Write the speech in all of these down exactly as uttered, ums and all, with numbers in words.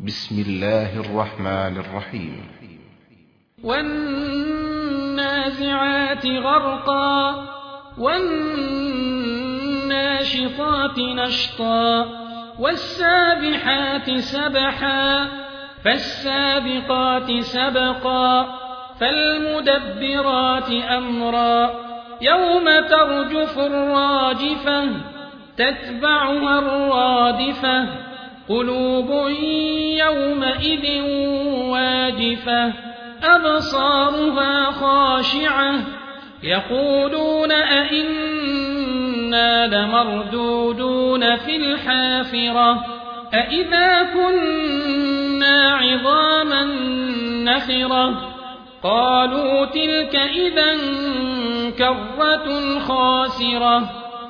بسم الله الرحمن الرحيم. والنازعات غرقا والناشطات نشطا والسابحات سبحا فالسابقات سبقا فالمدبرات أمرا يوم ترجف الراجفة تتبعها الرادفة قلوب يومئذ واجفة أبصارها خاشعة يقولون أئنا لمردودون في الحافرة أئذا كنا عظاما نخرة قالوا تلك إذا كرة خاسرة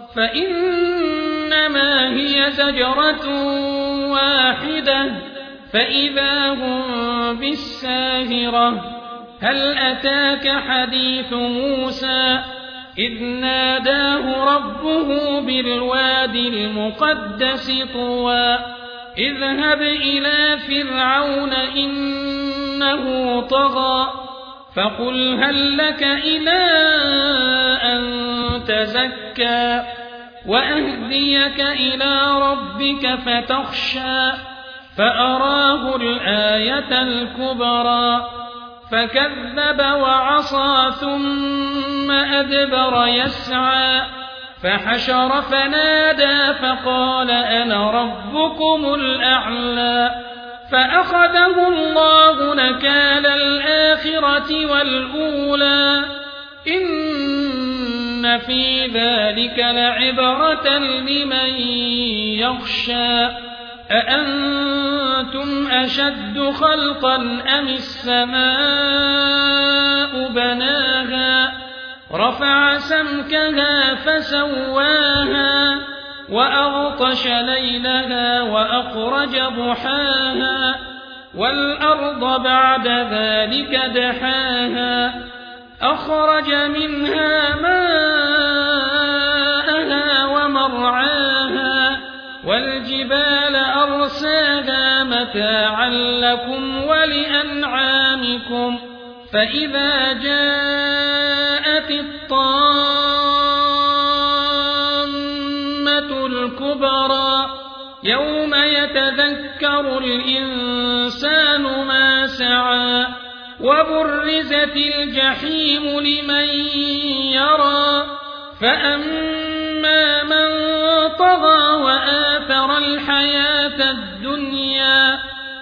فإنما هي زجرة واحدة فإذا هم بالساهرة هل أتاك حديث موسى إذ ناداه ربه بالوادي المقدس طوى اذهب إلى فرعون إنه طغى فقل هل لك إلى أن تزكى وأهديك إلى ربك فتخشى فأراه الآية الكبرى فكذب وعصى ثم أدبر يسعى فحشر فنادى فقال أنا ربكم الأعلى فأخذه الله نكال الآخرة والأولى إن في ذلك لعبرة لمن يخشى أأنتم أشد خلقا أم السماء بناها رفع سمكها فسواها وأغطش ليلها وأخرج ضحاها والأرض بعد ذلك دحاها أخرج منها ماءها ومرعاها والجبال أرساها متاعا لكم ولأنعامكم فإذا جاءت الطامة الكبرى يوم يتذكر الإنسان ما سعى وبرزت الجحيم لمن يرى فأما من طغى وآثر الحياة الدنيا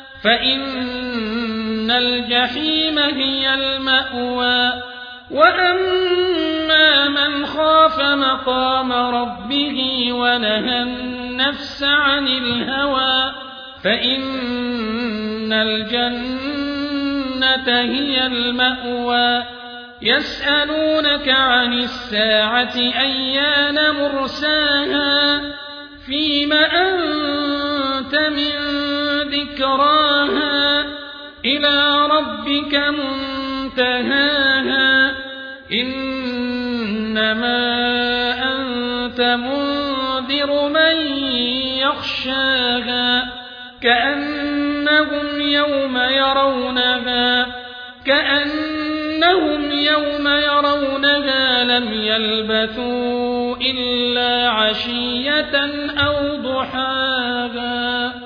فإن الجحيم هي المأوى وأما من خاف مقام ربه ونهى النفس عن الهوى فإن الجنة هي المأوى يسألونك عن الساعة أيان مرساها فيم أنت من ذكراها إلى ربك منتهاها إنما أنت منذر من يخشاها كأنهم يوم يرونها كأنهم يوم يرونها لم يلبثوا إلا عشية أو ضحاها.